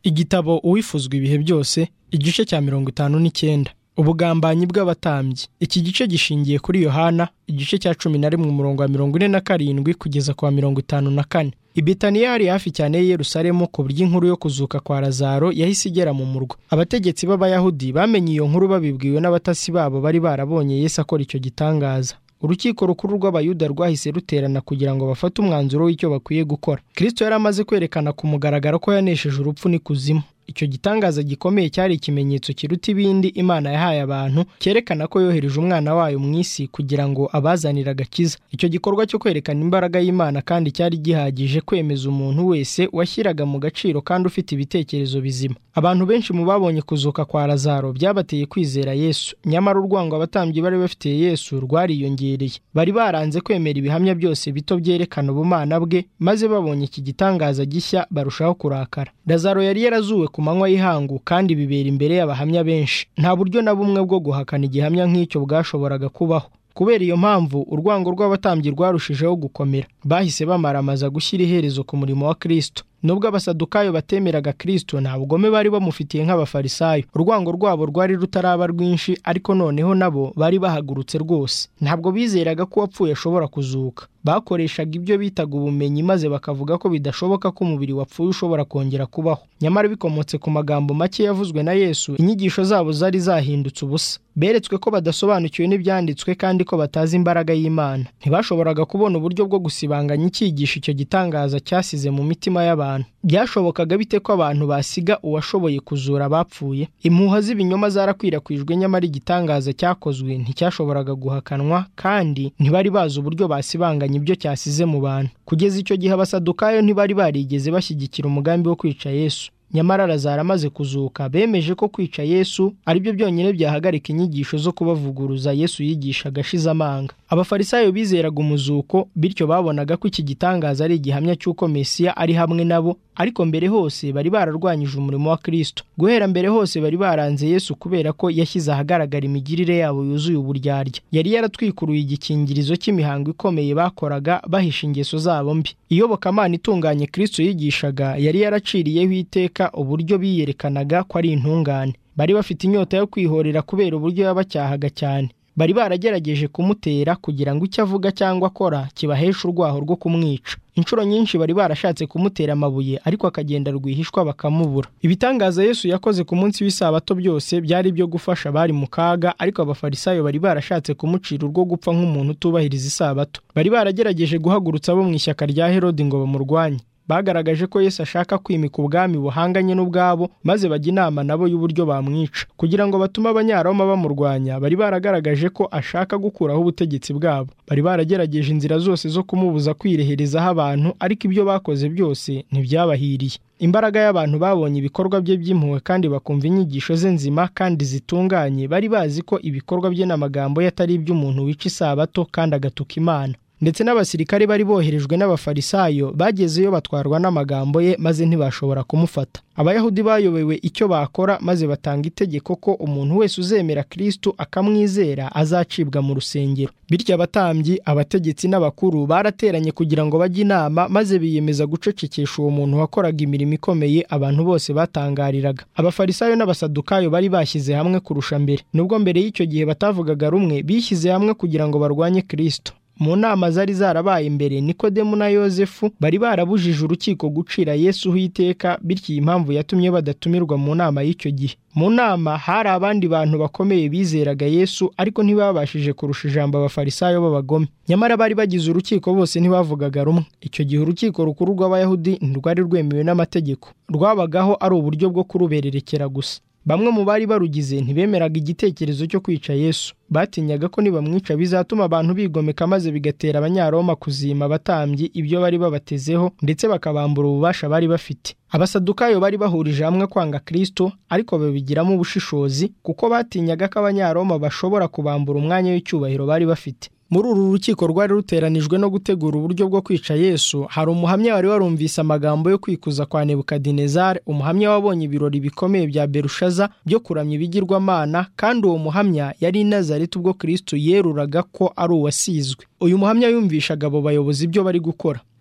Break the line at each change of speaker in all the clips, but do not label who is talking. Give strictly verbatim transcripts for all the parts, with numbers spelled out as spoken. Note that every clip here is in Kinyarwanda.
Igitabo uwifuzwa ibihe byose, igice cya mirongo itanu n'icyenda. Ubugambanyi bw'abatambyi. Iki gice gishingiye kuri Yohana, igice cya cumi na rimwe umurongo wa mirongo ine na karindwi kugeza ku wa mirongo itanu na kane. I Betaniya hari hafi cyane y'i Yerusalemu, ku buryo inkuru yo kuzuka kwa Lazaro yahise igera mu murwa. Abategetsi b'Abayahudi bamenye iyo nkuru babibwiwe n'abatasi babo bari barabonye Yesu akora icyo gitangaza. Urukiko rukuru rw'Abayuda rwahise ruterana kugira ngo bafate umwanzuro w'icyo bakwiye gukora. Kristo yari amaze kwerekana ku mugaragaro ko yanesheje urupfu n'ikuzimu. Icyo gitangaza gikomeye cyari ikimenyetso kiruta ibindi Imana yahaye abantu, cyerekana ko yohereje umwana wayo mu isi kugira ngo abazanire agakiza. Icyo gikorwa cyo kwerekana imbaraga y'Imana kandi cyari gihagije kwemeza umuntu wese washyiraga mu gaciro kandi ufite ibitekerezo bizima. Abantu benshi mu babonye kuzuka kwa Lazaro byabateye kwizera Yesu, nyamara urwango abatambyi bari bafitiye Yesu rwariyongereye. Bari baranze kwemera ibihamya byose bito byerekana ubumana bwe, maze babonye iki gitangaza gishya barushaho kurakara. Lazaro yari yarazuwe ku manywa y'ihangu kandi bibera imbere y'abahamya benshi. Nta buryo na bumwe bwo guhakana igihamya nk'icyo bwashoboraga kubaho. Kubera iyo mpamvu urwango rw'abatambyi rwarushijeho gukomera. Bahise bamaramaza gushyira iherezo ku murimo wa Kristo. Nubwo abasadukayo batemeraga Kristo, nta bugome bari bamufitiye nk'abafarisayo. Urwango rwabo rwari rutaraba rwinshi, ariko noneho nabo bari bahagurutse rwose. Ntabwo bizeraga ko uwapfuye ashobora kuzuka. Bakoreshaga ibyo bitaga ubumenyi maze bakavuga ko bidashoboka ko umubiri wapfuye ushobora kongera kubaho. Nyamara bikomotse ku magambo make yavuzwe na Yesu, inyigisho zabo zari zahindutse ubusa. Beretswe ko badasobanukiwe n'ibyanditswe kandi ko batazi imbaraga y'Imana. Ntibashoboraga kubona uburyo bwo gusibanganya icyigisho icyo gitangaza cyasize mu mitima y'abantu. Byashobokaga bite ko abantu basiga uwashoboye kuzura abapfuye? Impuha z'ibinyoma zarakwirakwijwe, nyamara igitangaza cyakozwe nticyashoboraga guhakanwa, kandi ntibari bazi uburyo basibanganya ibyo cyasize mu bantu. Kugeza icyo gihe abasadukayo ntibari barigeze bashyigikira umugambi wo kwica Yesu. Nyamara Lazaro amaze kuzuka bemeje ko kwica Yesu ari byo byonyine byahagarika inyigisho zo kubavuguruza Yesu yigishaga ashize amanga. Abafarisayo bizeraga umuzuko, bityo babonaga ko iki gitangaza ari igihamya cy'uko Mesiya ari hamwe nabo, ariko mbere hose bari bararwanyije umurimo wa Kristo. Guhera mbere hose bari baranze Yesu kubera ko yashyize ahagaragara imigirire yabo yuzuye uburyarya. Yari yaratwikuruye igikingirizo cy'imihango ikomeye bakoraga bahisha ingeso zabo mbi. Iyobokamana itunganye Kristo yigishaga yari yaraciriyeho iteka uburyo biyerekanaga ko ari intungane. Bari bafite inyota yo kwihorera kubera uburyo yabacyahaga cyane. Bari baragerageje kumutera kugira ngo icyo avuga cyangwa akora kibaheshe urwaho rwo kumwica. Inshuro nyinshi bari barashatse kumutera amabuye, ariko akagenda rwihishwa bakamubura. Ibitangaza Yesu yakoze ku munsi w'isabato byose byari byo gufasha abari mu kaga, ariko abafarisayo bari barashatse kumucira urwo gupfa nk'umuntu utubahiriza isabato. Bari baragerageje guhagurutsa abo mu ishyaka rya Herodi ngo bamurwanye. Bagaragaje ko Yesu ashaka kwimika ubwami buhanganye n'ubwabo, maze bajya inama nabo y'uburyo bamwica. Kugira ngo batume Abanyaroma bamurwanya, bari baragaragaje ko ashaka gukuraho ubutegetsi bwabo. Bari baragerageje inzira zose zo kumubuza kwireherezaho abantu, ariko ibyo bakoze byose ntibyabahiriye. Imbaraga y'abantu babonye ibikorwa bye by'impuhwe kandi bakumva inyigisho ze nzima kandi zitunganye, bari bazi ko ibikorwa bye n'amagambo ye atari iby'umuntu wica isabato kandi agatuka Imana. Ndetse n'abasirikari bari boherejwe n'abafarisayo bagezeyo batwarwa n'amagambo ye, maze ntibashobora kumufata. Abayahudi bayobewe icyo bakora, maze batanga itegeko ko umuntu wese uzemera Kristo akamwizera azacibwa mu rusengero. Bityo abatambyi, abategetsi n'abakuru barateranye kugira ngo bajye inama, maze biyemeza gucecekesha uwo muntu wakoraga imirimo ikomeye abantu bose batangariraga. Abafarisayo n'abasadukayo bari bashyize hamwe kurusha mbere. Nubwo mbere y'icyo gihe batavugaga rumwe, bishyize hamwe kugira ngo barwanye Kristo. Mu nama zari zarabaye imbere, Nikodemu na Yozefu bari barabujije urukiko gucira Yesu iteka, bityo iyi mpamvu yatumye badatumirwa mu nama y'icyo gihe. Mu nama hari abandi bantu bakomeye bizeraga Yesu, ariko ntibabashije kurusha ijambo abafarisayo b'abagome. Nyamara bari bagize urukiko bose ntibavugaga rumwe. Icyo gihe urukiko rukuru rw'Abayahudi ntirwari rwemewe n'amategeko. Rwabagaho ari uburyo bwo kurubererekera gusa. Bamwe mu bari barugize ntibemeraga igitekerezo cyo kwica Yesu. Batinyaga ko nibamwica bizatuma abantu bigomeka, maze bigatera Abanyaroma kuzima abatambyi ibyo bari babatezeho, ndetse bakabambura ububasha bari bafite. Abasadukayo bari bahurije hamwe kwanga Kristo, ariko babigiramo ubushishozi, kuko batinyaga ko Abanyaroma bashobora kubambura umwanya w'icyubahiro bari bafite. Muri uru rukiko rwari ruteranijwe no gutegura uburyo bwo kwica Yesu, hari umuhamya wari warumvise amagambo yo kwikuza kwa Nebukadinezari, umuhamya wabonye ibirori bikomeye bya Berushaza byo kuramya ibigirwamana, kandi uwo muhamya yari i Nazareti ubwo Kristo yeruraga ko ari uwasizwe. Uyu muhamya yumvishaga abo bayobozi ibyo bari gukora.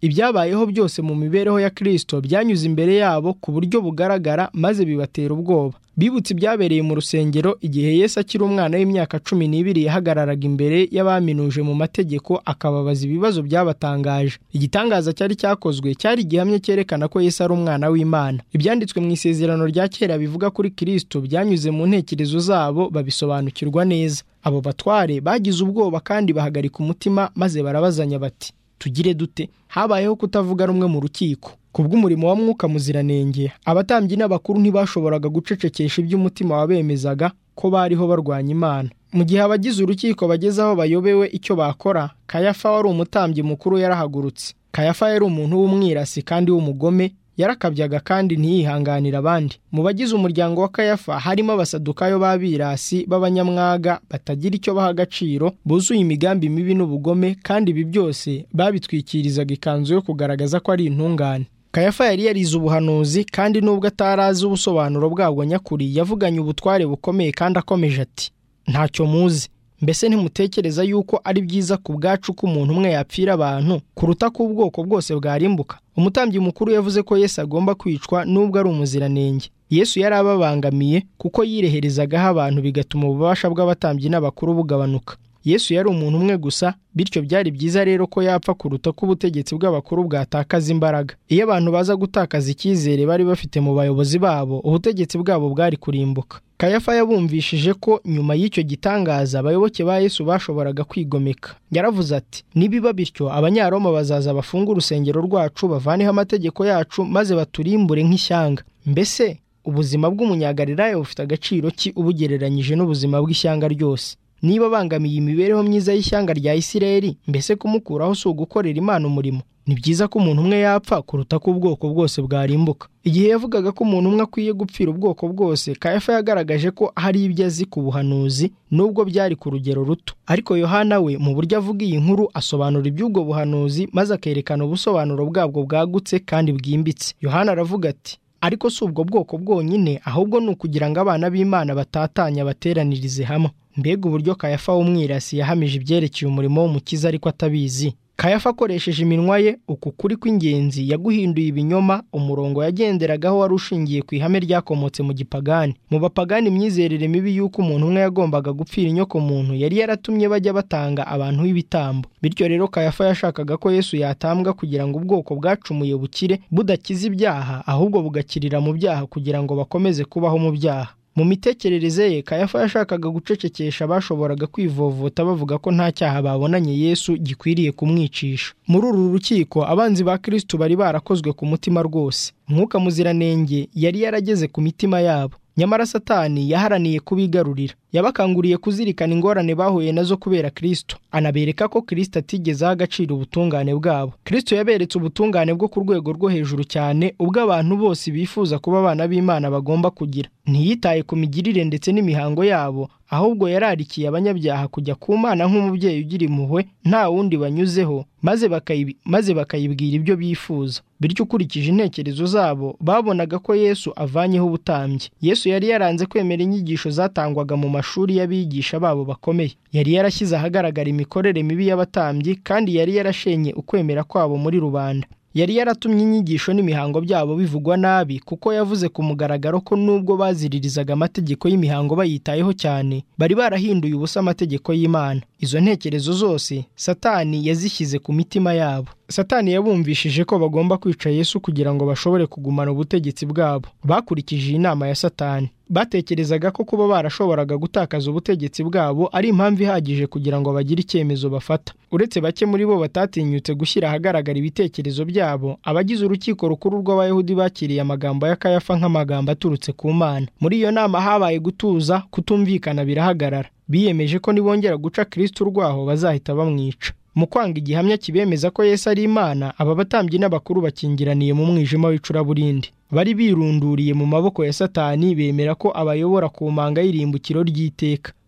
ibyabayeho byose mu mibereho ya Kristo byanyuze imbere yabo ku buryo bugaragara maze bibatera ubwoba. Bibutse ibyabereye mu rusengero igihe Yesu akiri umwana w'imyaka cumi n'ibiri yahagararaga imbere y'abaminuje mu mategeko akababaza ibibazo byabatangaje. Igitangaza cyari cyakozwe cyari igihamya cyerekana ko Yesu ari umwana w'Imana. Ibyanditswe mu isezerano rya kera bivuga kuri Kristo byanyuze mu ntekerezo zabo babisobanukirwa neza. Abo batware bagize ubwoba kandi bahagarika umutima maze barabazanya bati, tugire dute? Habayeho kutavuga rumwe mu rukiko. Kubw'umurimo wa Mwuka Muziranenge, abatambyi n'abakuru ntibashoboraga gucecekesha iby'umutima wabemezaga ko bariho barwanya Imana. Mu gihe abagize urukiko bageze aho bayobewe icyo bakora, Kayafa wari umutambyi mukuru yarahagurutse. Kayafa yari umuntu w'umwirasi kandi w'umugome, yarakabyaga kandi ntiyihanganira abandi. Mu bagize umuryango wa Kayafa harimo abasadukayo b'abirasi b'abanyamwaga batagira icyo baha agaciro, buzuye imigambi mibi n'ubugome, kandi ibi byose babitwikirizaga ikanzu yo kugaragaza ko ari intungane. Kayafa yari yarize ubuhanuzi kandi nubwo atarazi ubusobanuro bwabwo nyakuri, yavuganye ubutware bukomeye kandi akomeje ati, ntacyo muzi. Mbese ntimutekereza yuko ari byiza ku bwacu ko umuntu umwe yapfira abantu kuruta ko ubwoko bwose bwarimbuka? Umutambyi mukuru yavuze ko Yesu agomba kwicwa nubwo ari umuziranenge. Yesu yari ababangamiye kuko yireherezagaho abantu bigatuma ububasha bw'abatambyi n'abakuru bugabanuka. Yesu yari umuntu umwe gusa, bityo byari byiza rero ko yapfa kuruta ko ubutegetsi bw'abakuru bwatakaza imbaraga. Iyo abantu baza gutakaza icyizere bari bafite mu bayobozi babo, ubutegetsi bwabo bwari kurimbuka. Kayafa yabumvishije ko nyuma y'icyo gitangaza abayoboke ba Yesu bashoboraga kwigomeka. Yaravuze ati, nibiba bityo Abanyaroma bazaza bafunga urusengero rwacu, bavaneho amategeko yacu maze baturimbure nk'ishyanga. Mbese ubuzima bw'umunyagalilaya bufite agaciro ki ubugereranyije n'ubuzima bw'ishyanga ryose? Niba bangamiye imibereho myiza y'ishyanga rya Isirayeli, mbese kumukuraho si ugukorera Imana umurimo? Ni byiza ko umuntu umwe yapfa kuruta ko ubwoko bwose bwarimbuka. Igihe yavugaga ko umuntu umwe akwiye gupfira ubwoko bwose, Kayafa yagaragaje ko hari ibyo azi ku buhanuzi nubwo byari ku rugero ruto. Ariko Yohana we mu buryo avuga iyi nkuru asobanura iby'ubwo buhanuzi maze akerekana ubusobanuro bwabwo bwagutse kandi bwimbitse. Yohana aravuga ati, ariko si ubwo bwoko bwonyine, ahubwo ni ukugira ngo abana b'Imana batatanya bateranirize hamwe. Mbega uburyo Kayafa w'umwirasi yahamije ibyerekeye umurimo w'Umukiza ariko atabizi. Kayafa akoresheje iminwa ye uku kuri kw'ingenzi yaguhinduye ibinyoma. Umurongo yagenderagaho wari ushingiye ku ihame ryakomotse mu gipagani. Mu bapagani imyizerere mibi y'uko umuntu umwe yagombaga gupfira inyoko muntu yari yaratumye bajya batanga abantu b'ibitambo. Bityo rero Kayafa yashakaga ko Yesu yatambwa kugira ngo ubwoko bwacumuye bukire budakiza ibyaha, ahubwo bugakirira mu byaha kugira ngo bakomeze kubaho mu byaha. Mu mitekerereze ye, Kayafa yashakaga gucecekesha abashoboraga kwivovota bavuga ko nta cyaha babonanye Yesu gikwiriye kumwicisha. Muri uru rukiko abanzi ba Kristo bari barakozwe ku mutima rwose. Mwuka Muziranenge yari yarageze ku mitima yabo. Nyamara Satani yaharaniye kubigarurira. Yabakanguriye kuzirikana ingorane bahuye nazo kubera Kristo, anabereka ko Kristo atigeze aha agaciro ubutungane bwabo. Kristo yaberetse ubutungane bwo ku rwego rwo hejuru cyane ubwo abantu bose bifuza kuba abana b'Imana bagomba kugira. Ntiyitaye ku migirire ndetse n'imihango yabo, ahubwo yararikiye abanyabyaha kujya ku Mana nk'umubyeyi ugira impuhwe nta wundi banyuzeho, maze bakayibi maze bakayibwira ibyo bifuza. Bityo ukurikije intekerezo zabo babonaga ko Yesu avanyeho ubutambyi. Yesu yari yaranze kwemera inyigisho zatangwaga mu mashuri y'abigisha babo bakomeye. Yari yarashyize ahagaragara imikorere mibi y'abatambyi kandi yari yarashenye ukwemera kwabo muri rubanda. Yari yaratumye inyigisho n'imihango byabo bivugwa nabi kuko yavuze ku mugaragaro ko nubwo baziririzaga amategeko y'imihango bayitayeho cyane, bari barahinduye ubusa amategeko y'Imana. Izo ntekerezo zose Satani yazishyize ku mitima yabo. Satani yabumvishije ko bagomba kwica Yesu kugira ngo bashobore kugumana ubutegetsi bwabo. Bakurikije inama ya Satani. Batekerezaga ko kuba barashoboraga gutakaza ubutegetsi bwabo ari impamvu ihagije kugira ngo bagire icyemezo bafata. Uretse bake muri bo batatinyutse gushyira ahagaragara ibitekerezo byabo, abagize urukiko rukuru rw'Abayahudi bakiriye amagambo ya Kayafa nk'amagambo aturutse ku Mana. Muri iyo nama habaye gutuza, kutumvikana birahagarara. Biyemeje ko nibongera guca Kristo urwaho bazahita bamwica. Mu kwanga igihamya kibemeza ko Yesu ari Imana, aba batambyi n'abakuru bakingiraniye mu mwijima w'icuraburindi. Bari birunduriye mu maboko ya Satani, bemera ko abayobora ku manga y'irimbukiro ry'iteka.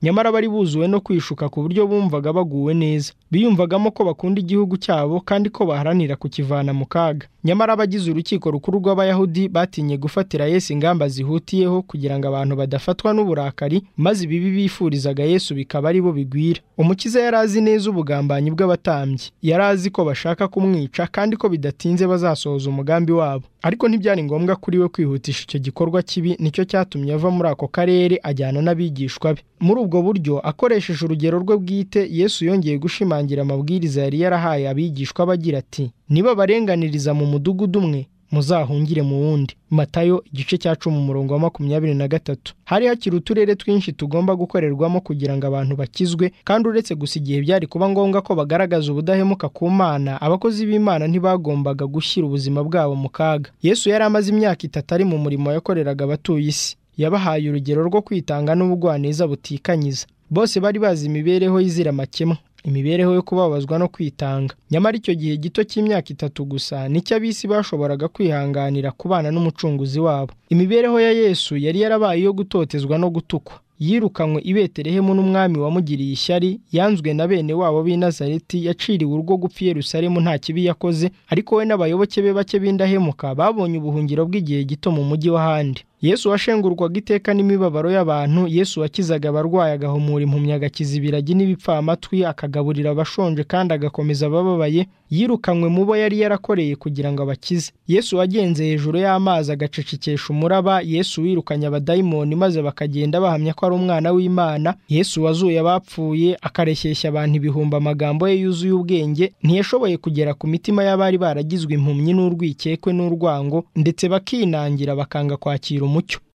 nyamara bari buzuwe no kwishuka ku buryo bumvaga baguwe neza. Biyumvagamo ko bakunda igihugu cyabo kandi ko baharanira kukivana mu kaga. Nyamara abagize urukiko rukuru rw'Abayahudi batinye gufatira Yesu ingamba zihutiyeho kugira ngo abantu badafatwa n'uburakari, maze ibibi bifurizaga Yesu bikaba ari bo bigwira. Umukiza yari azi neza ubugambanyi bw'abatambyi. Yari azi ko bashaka kumwica kandi ko bidatinze bazasohoza umugambi wabo. Ariko ntibyari ngombwa kuri we kwihutisha icyo gikorwa kibi, nicyo cyatumye ava muri ako karere ajyana n'abigishwa be. Muri ubwo buryo, akoresheje urugero rwe bwite, Yesu yongeye gushimangira amabwiriza yari yarahaye abigishwa bagira ati: niba barenganiriza mu mudugudu umwe, muzahungire mu wundi. Matayo igice cya cumi umurongo wa makumyabiri na gatatu. Hari hakiri uturere twinshi tugomba gukorerwamo kugira ngo abantu bakizwe, kandi uretse gusa igihe byari kuba ngombwa ko bagaragaza ubudahemuka ku Mana, abakozi b'Imana ntibagombaga gushyira ubuzima bwabo mu kaga. Yesu yari amaze imyaka itatu ari mu murimo yakoreraga abatuye isi. Yabahaye urugero rwo kwitanga n'ubugwaneza butikanyiza. Bose bari bazi imibereho y'izira amakemwa, imibereho yo kubabazwa no kwitanga. Nyamara icyo gihe gito cy'imyaka itatu gusa nicyo ab'isi bashoboraga kwihanganira kubana n'umucunguzi wabo. Imibereho ya Yesu yari yarabaye iyo gutotezwa no gutukwa. Yirukanywe i Betelehemu n'umwami wamugiriye ishyari, yanzwe na bene wabo b'i Nazareti, yaciriwe urwo gupfa i Yerusalemu nta kibi yakoze, ariko we n'abayoboke be bake b'indahemuka babonye ubuhungiro bw'igihe gito mu mujyi w'ahandi. Yesu washengurwaga iteka n'imibabaro y'abantu, Yesu wakizaga abarwayi, agahumura impumyi, agakiza ibiragi n'ibipfamatwi, akagaburira abashonje kandi agakomeza abababaye, yirukanywe mu bo yari yarakoreye kugira ngo abakize. Yesu wagenze hejuru y'amazi agacecekesha umuraba, Yesu wirukanye abadayimoni maze bakagenda bahamya ko ari umwana w'Imana, Yesu wazuye abapfuye akareshyeshya abantu ibihumbi. Amagambo ye yuzuye ubwenge ntiyashoboye kugera ku mitima y'abari baragizwe impumyi n'urwikekwe n'urwango, ndetse bakinangira bakanga kwakira umucyo.